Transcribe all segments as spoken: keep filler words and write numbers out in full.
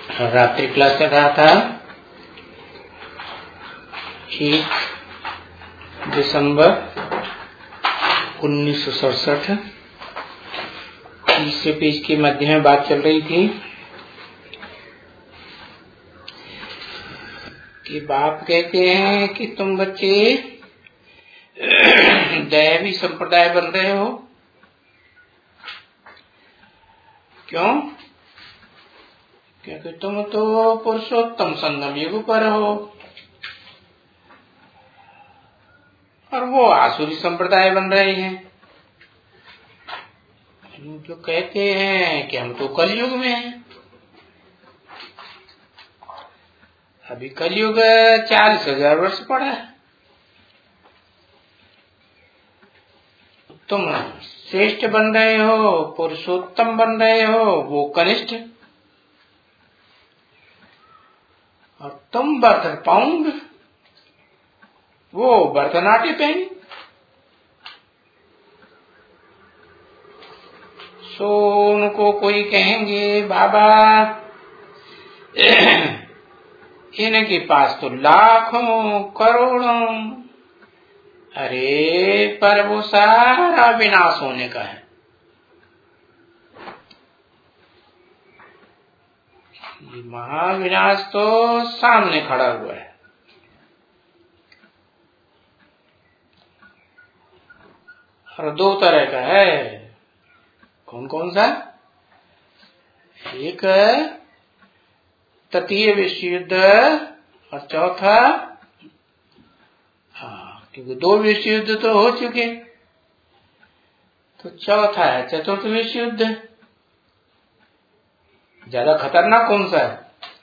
रात्रि क्लास चल रहा था। एक दिसंबर उन्नीस सौ सड़सठ तीसरे पेज के मध्य में बात चल रही थी कि बाप कहते हैं कि तुम बच्चे दैवी संप्रदाय बन रहे हो। क्यों? क्योंकि तुम तो पुरुषोत्तम संगम युग पर हो और वो आसुरी संप्रदाय बन रहे हैं जो कहते हैं कि हम तो कलयुग में हैं। अभी कलयुग चालीस हजार वर्ष पड़ा है। तुम श्रेष्ठ बन रहे हो, पुरुषोत्तम बन रहे हो, वो कनिष्ठ। और तुम बर्तन पाउंड, वो भरतनाट्य पहनी। सो उनको कोई कहेंगे बाबा इनके पास तो लाखों करोड़ों, अरे पर वो सारा विनाश होने का है। ये महाविनाश तो सामने खड़ा हुआ है। और दो तरह का है। कौन कौन सा? एक तृतीय विश्व युद्ध और चौथा, हाँ क्योंकि दो विश्व युद्ध तो हो चुके, तो चौथा है चतुर्थ विश्व युद्ध। ज्यादा खतरनाक कौन सा है?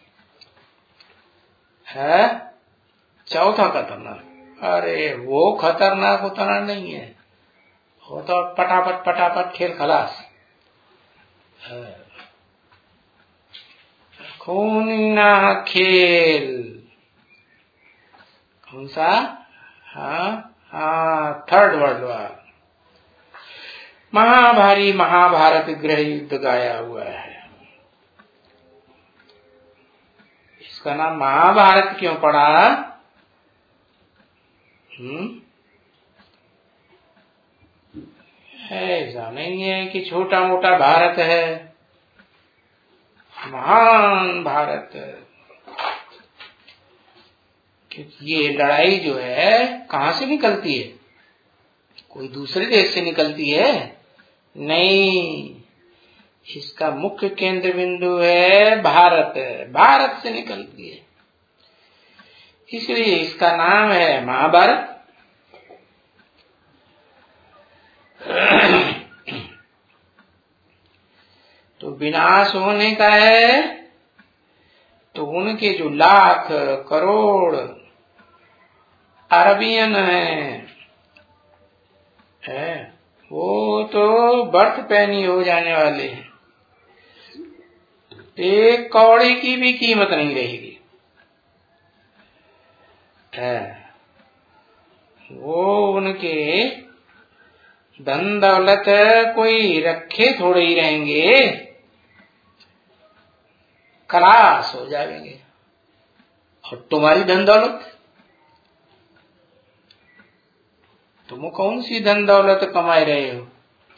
है चौथा खतरनाक। अरे वो खतरनाक उतना नहीं है, वो तो पटापट पटापट खेल खलास। खूना खेल कौन सा? हाँ हाँ थर्ड वर्ल्ड वॉर, महाभारी महाभारत गृह युद्ध गाया हुआ है। इसका नाम महाभारत क्यों पड़ा? हम्म ऐसा नहीं है कि छोटा मोटा भारत है, महान भारत। क्योंकि ये लड़ाई जो है कहां से निकलती है? कोई दूसरे देश से निकलती है? नहीं, इसका मुख्य केंद्र बिंदु है भारत, भारत से निकलती है। इसलिए इसका नाम है महाभारत। तो विनाश होने का है, तो उनके जो लाख करोड़ अरबियन है, है वो तो बर्थ पैनी हो जाने वाले हैं। एक कौड़े की भी कीमत नहीं रहेगी। है वो उनके धन दौलत कोई रखे थोड़े ही रहेंगे, खलास हो जाएंगे। और तुम्हारी धन दौलत, तुम कौन सी धन दौलत कमा रहे हो?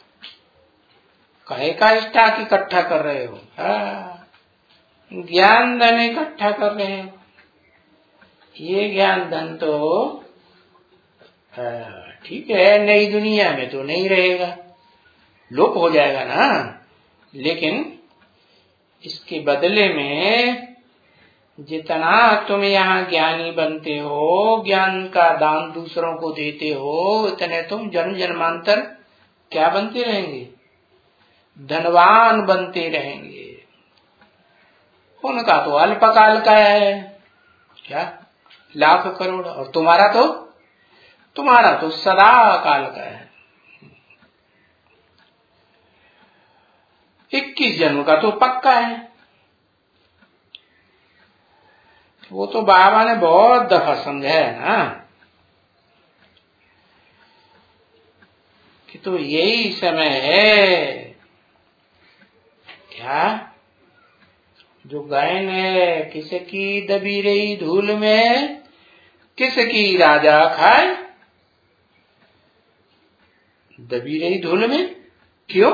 कहे का स्टॉक इकट्ठा कर रहे हो? हाँ, ज्ञान धन इकट्ठा कर रहे हो। ये ज्ञान धन तो ठीक है, नई दुनिया में तो नहीं रहेगा, लोप हो जाएगा ना, लेकिन इसके बदले में जितना तुम यहाँ ज्ञानी बनते हो, ज्ञान का दान दूसरों को देते हो, इतने तुम जन्म जन्मांतर क्या बनते रहेंगे? धनवान बनते रहेंगे। उनका तो अल्पकाल का है, क्या लाख करोड़, और तुम्हारा तो तुम्हारा तो सदा काल का है। इक्कीस जन्म का तो पक्का है। वो तो बाबा ने बहुत दफा समझाया ना कि तो यही समय है क्या जो गैन है किसकी दबी रही धूल में, किसकी राजा खाए। दबी रही धूल में क्यों?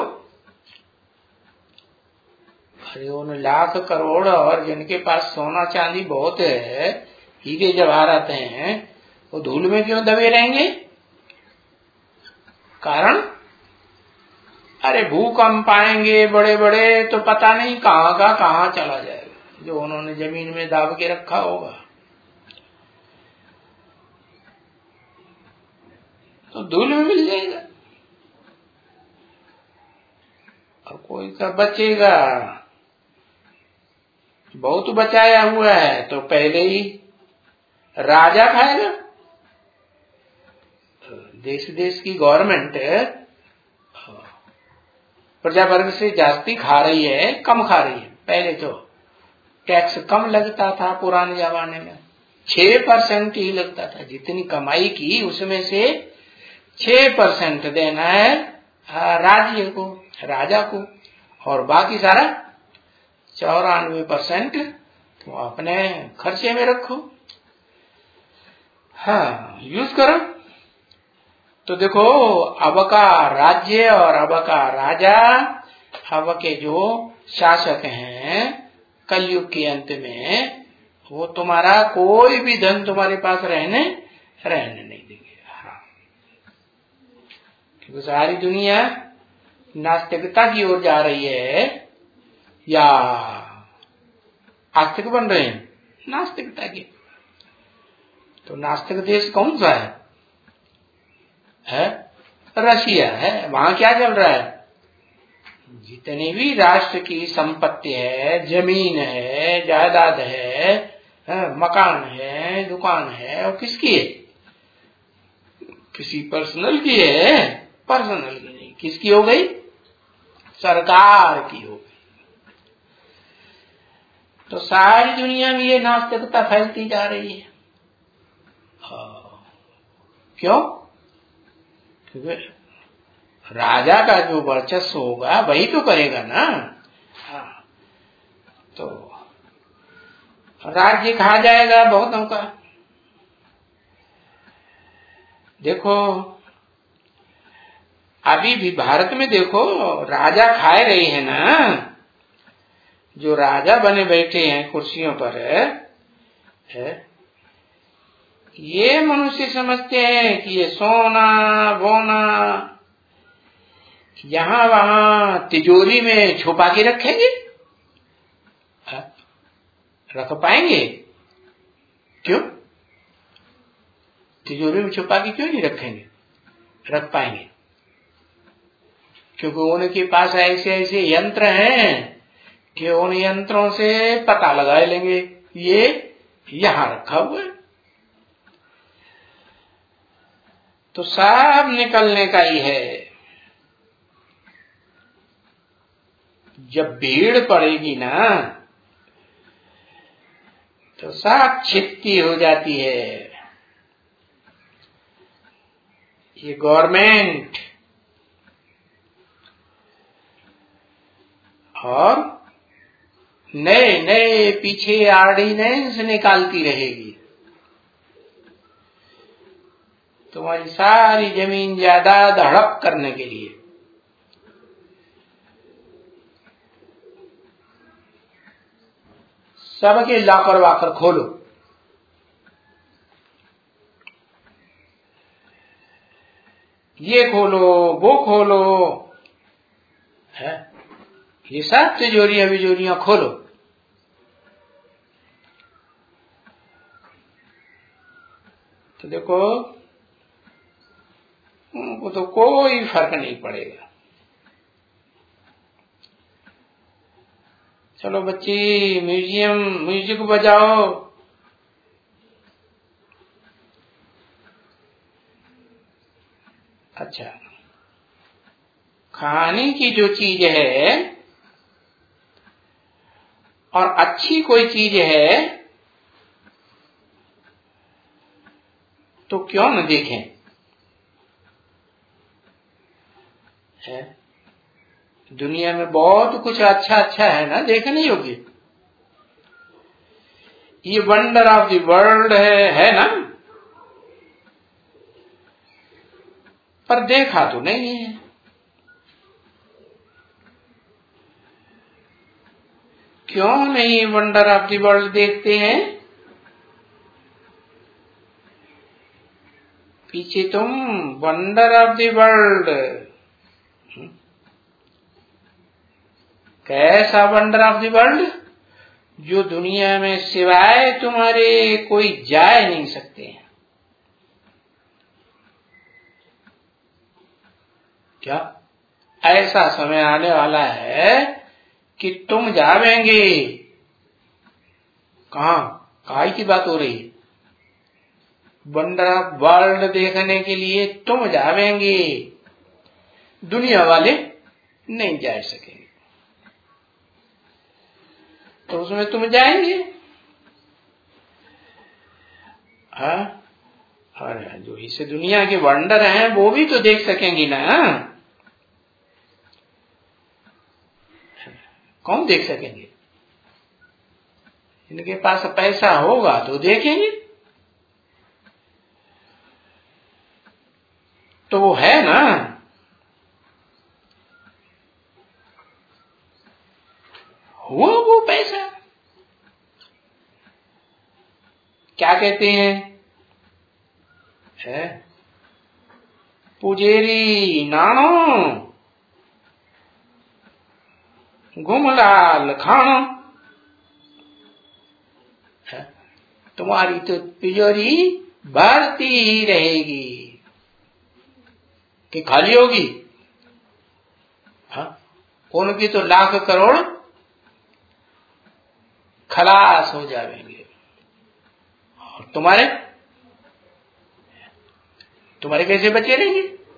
अरे उन लाख करोड़ और जिनके पास सोना चांदी बहुत है, हीरे जवाहरात हैं, वो धूल में क्यों दबे रहेंगे? कारण अरे भूकंप आएंगे बड़े बड़े तो पता नहीं कहां का कहां चला जाएगा, जो उन्होंने जमीन में दाब के रखा होगा। तो धूल में मिल जाएगा। और कोई सा बचेगा, बहुत बचाया हुआ है तो पहले ही राजा खाएगा। देश देश की गवर्नमेंट प्रजा वर्ग से जास्ती खा रही है, कम खा रही है। पहले तो टैक्स कम लगता था, पुराने जमाने में छह परसेंट ही लगता था। जितनी कमाई की उसमें से छह परसेंट देना है राज्य को, राजा को, और बाकी सारा चौरानवे परसेंट तो अपने खर्चे में रखो, हाँ यूज करो। तो देखो अब का राज्य और अब का राजा, अब के जो शासक हैं कलयुग के अंत में, वो तुम्हारा कोई भी धन तुम्हारे पास रहने रहने नहीं देंगे। हाँ, क्योंकि सारी दुनिया नास्तिकता की ओर जा रही है या आस्तिक बन रहे हैं? नास्तिकता की। तो नास्तिक देश कौन सा है? है रशिया है। वहां क्या चल रहा है? जितनी भी राष्ट्र की संपत्ति है, जमीन है, जायदाद है, है मकान है, दुकान है, वो किसकी है? किसी पर्सनल की है? पर्सनल की नहीं, किसकी हो गई? सरकार की हो गई। तो सारी दुनिया में ये नास्तिकता फैलती जा रही है। क्यों? क्योंकि राजा का जो वर्चस्व होगा वही तो करेगा ना। हाँ, तो राज्य खा जाएगा बहुतों का। देखो अभी भी भारत में देखो राजा खाए रहे हैं ना, जो राजा बने बैठे हैं कुर्सियों पर है, है? ये मनुष्य समझते हैं कि ये सोना बोना यहां वहां तिजोरी में छुपा के रखेंगे। रख पाएंगे? क्यों? तिजोरी में छुपा के क्यों नहीं रखेंगे? रख पाएंगे क्योंकि उनके पास ऐसे ऐसे यंत्र हैं कि उन यंत्रों से पता लगा लेंगे ये यहां रखा हुआ है। तो सब निकलने का ही है। जब भीड़ पड़ेगी ना तो सब छित्ती हो जाती है। ये गवर्नमेंट और नए नए पीछे ऑर्डिनेंस निकालती रहेगी। तुम्हारी सारी जमीन जायदाद हड़प करने के लिए। सबके लॉकर वाकर खोलो, ये खोलो वो खोलो, है ये सब तिजोरियां बिजोरियां खोलो। तो देखो उनको तो कोई फर्क नहीं पड़ेगा। चलो बच्ची म्यूजियम म्यूजिक बजाओ। अच्छा, खाने की जो चीज है और अच्छी कोई चीज है तो क्यों न देखें? है दुनिया में बहुत कुछ अच्छा अच्छा है ना देखने योग्य। ये वंडर ऑफ द वर्ल्ड है, है ना, पर देखा तो नहीं है। क्यों नहीं वंडर ऑफ द वर्ल्ड देखते हैं? पीछे तुम वंडर ऑफ द वर्ल्ड, कैसा वंडर ऑफ द वर्ल्ड? जो दुनिया में सिवाय तुम्हारे कोई जा नहीं सकते हैं। क्या ऐसा समय आने वाला है कि तुम जावेंगे? कहां काय की बात हो रही है? वंडर ऑफ वर्ल्ड देखने के लिए तुम जावेंगे, दुनिया वाले नहीं जा सकेंगे। तो उसमें तुम जाएंगे। हाँ, और जो इस दुनिया के वंडर हैं वो भी तो देख सकेंगी ना। कौन देख सकेंगे? इनके पास पैसा होगा तो देखेंगे। तो वो है ना, हुआ वो पैसा। क्या कहते हैं? है पुजेरी नानो गुमलाल खानो। तुम्हारी तो तिजोरी भरती ही रहेगी कि खाली होगी? हाँ, उनकी तो लाख करोड़ खलास हो जाएंगे। और तुम्हारे तुम्हारे कैसे बचे रहेंगे?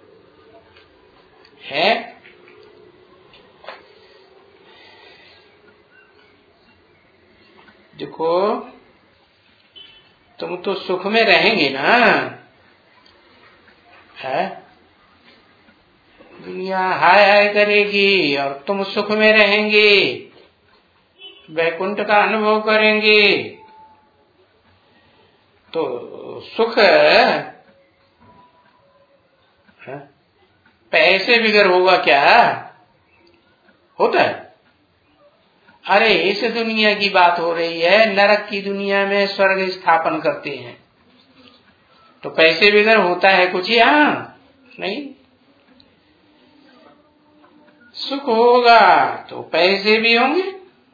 है देखो, तुम तो सुख में रहेंगे ना। है दुनिया हाय हाय करेगी और तुम सुख में रहेंगे, वैकुंठ का अनुभव करेंगे। तो सुख है? पैसे बिगर होगा क्या? होता है? अरे इस दुनिया की बात हो रही है, नरक की दुनिया में स्वर्ग स्थापन करते हैं, तो पैसे बिगर होता है कुछ? यहां नहीं। सुख होगा तो पैसे भी होंगे।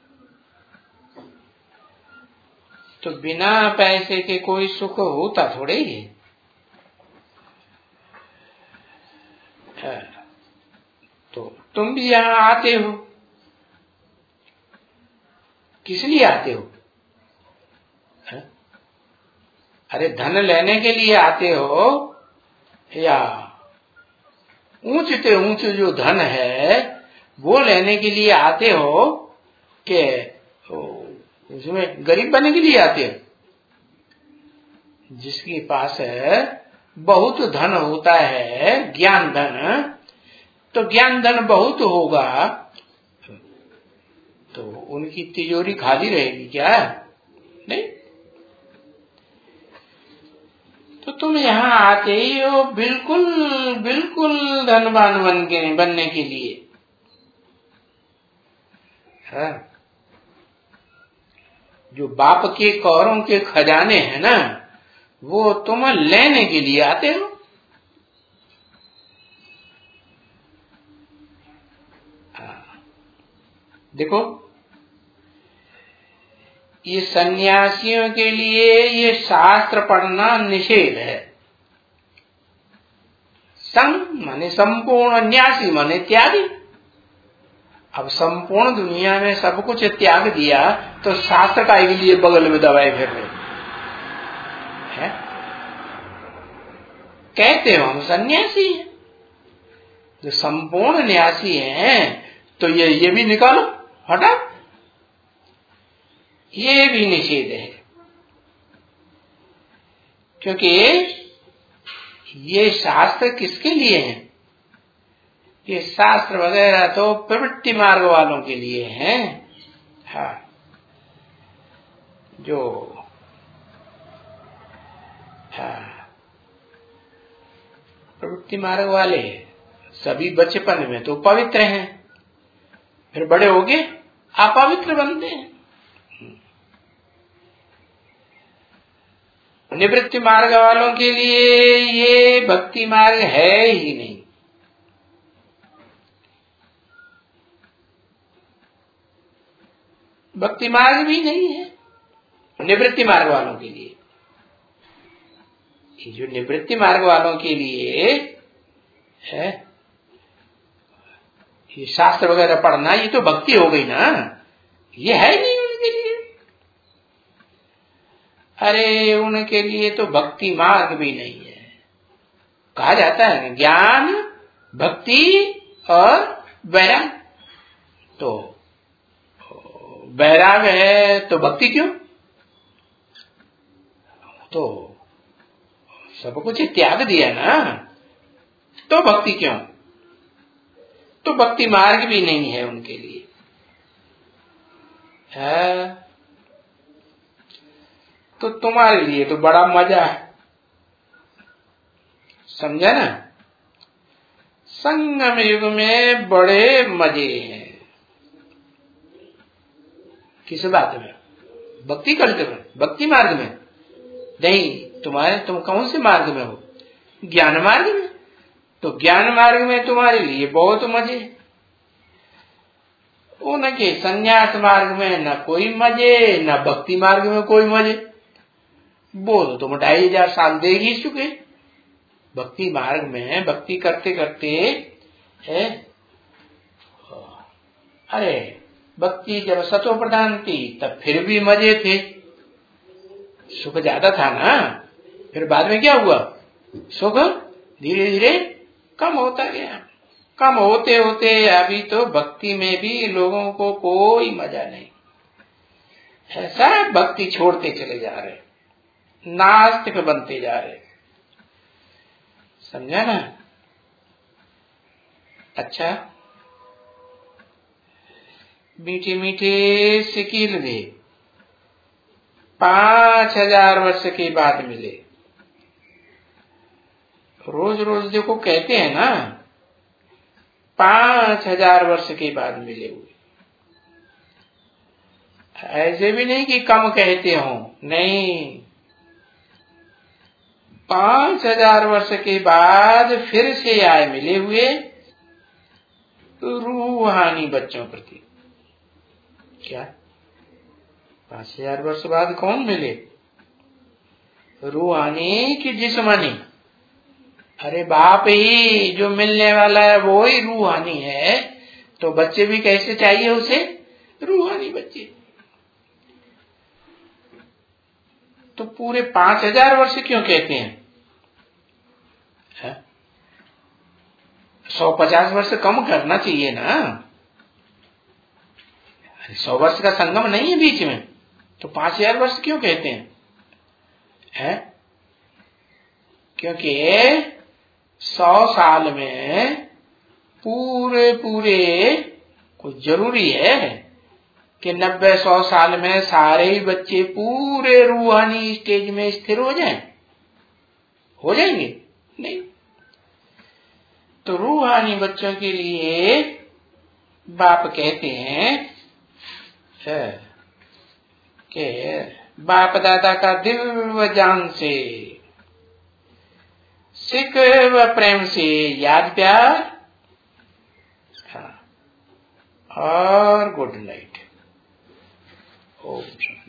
तो बिना पैसे के कोई सुख होता थोड़े ही है। तो तुम भी यहां आते हो, किस लिए आते हो? है? अरे धन लेने के लिए आते हो या ऊंचते ऊंच जो धन है वो लेने के लिए आते हो कि उसमें गरीब बनने के लिए आते हो? जिसके पास है बहुत धन होता है, ज्ञान धन, तो ज्ञान धन बहुत होगा तो उनकी तिजोरी खाली रहेगी क्या? नहीं। तो तुम यहाँ आते ही हो बिल्कुल बिल्कुल धनवान बन के बनने के लिए। है? जो बाप के कौरों के खजाने हैं ना, वो तुम लेने के लिए आते हो। देखो, ये सन्यासियों के लिए ये शास्त्र पढ़ना निषेध है। संग माने संपूर्ण, न्यासी माने त्यागी। अब संपूर्ण दुनिया में सब कुछ त्याग दिया तो शास्त्र का के लिए बगल में दबाए फिर रहे हैं। कहते हो हम सन्यासी हैं। जो संपूर्ण न्यासी हैं तो ये ये भी निकालो, हटा, ये भी निषेध है। क्योंकि ये शास्त्र किसके लिए हैं? ये शास्त्र वगैरह तो प्रवृत्ति मार्ग वालों के लिए हैं। हाँ, जो भक्ति मार्ग वाले सभी बचपन में तो पवित्र हैं, फिर बड़े हो गए अपवित्र बनते हैं। निवृत्ति मार्ग वालों के लिए ये भक्ति मार्ग है ही नहीं। भक्ति मार्ग भी नहीं है निवृत्ति मार्ग वालों के लिए। ये जो निवृत्ति मार्ग वालों के लिए है, ये शास्त्र वगैरह पढ़ना, ये तो भक्ति हो गई ना, ये है नहीं उनके लिए। अरे उनके लिए तो भक्ति मार्ग भी नहीं है। कहा जाता है ज्ञान, भक्ति और वैराग। तो वैराग है तो भक्ति क्यों? तो सब कुछ त्याग दिया ना, तो भक्ति क्यों? तो भक्ति मार्ग भी नहीं है उनके लिए है। तो तुम्हारे लिए तो बड़ा मजा है, समझा ना? संगम युग में बड़े मजे हैं। किस बात में? भक्ति करते में, भक्ति मार्ग में नहीं। तुम्हारे तुम कौन से मार्ग में हो? ज्ञान मार्ग में। तो ज्ञान मार्ग में तुम्हारे लिए बहुत मजे। उनके संन्यास मार्ग में न कोई मजे, न भक्ति मार्ग में कोई मजे। वो तो तुम ढाई हजार साल दे ही चुके। भक्ति मार्ग में भक्ति करते करते है, अरे भक्ति जब सतो प्रधान थी तब फिर भी मजे थे, सुख ज्यादा था ना। फिर बाद में क्या हुआ? सुख धीरे धीरे कम होता गया। कम होते होते अभी तो भक्ति में भी लोगों को कोई मजा नहीं। ऐसा भक्ति छोड़ते चले जा रहे, नास्तिक बनते जा रहे। समझा ना? अच्छा, मीठे मीठे सिकील दे पांच हजार वर्ष के बाद मिले। रोज रोज देखो कहते हैं ना, पांच हजार वर्ष के बाद मिले हुए। ऐसे भी नहीं कि कम कहते हो, नहीं, पांच हजार वर्ष के बाद फिर से आए मिले हुए रूहानी बच्चों प्रति। क्या पांच हजार वर्ष बाद कौन मिले? रूहानी की जिस्मानी? अरे बाप ही जो मिलने वाला है वो ही रूहानी है, तो बच्चे भी कैसे चाहिए उसे? रूहानी बच्चे। तो पूरे पांच हजार वर्ष क्यों कहते हैं? है? सौ पचास वर्ष कम करना चाहिए ना। सौ वर्ष का संगम नहीं है बीच में, तो पांच हजार वर्ष क्यों कहते हैं? है? क्योंकि सौ साल में पूरे पूरे कुछ जरूरी है कि नब्बे सौ साल में सारे ही बच्चे पूरे रूहानी स्टेज में स्थिर हो जाएं? हो जाएंगे? नहीं। तो रूहानी बच्चों के लिए बाप कहते हैं कि बाप दादा का दिल व जान से, सिख व प्रेम से याद प्यार, हाँ, और गुड नाइट। ओम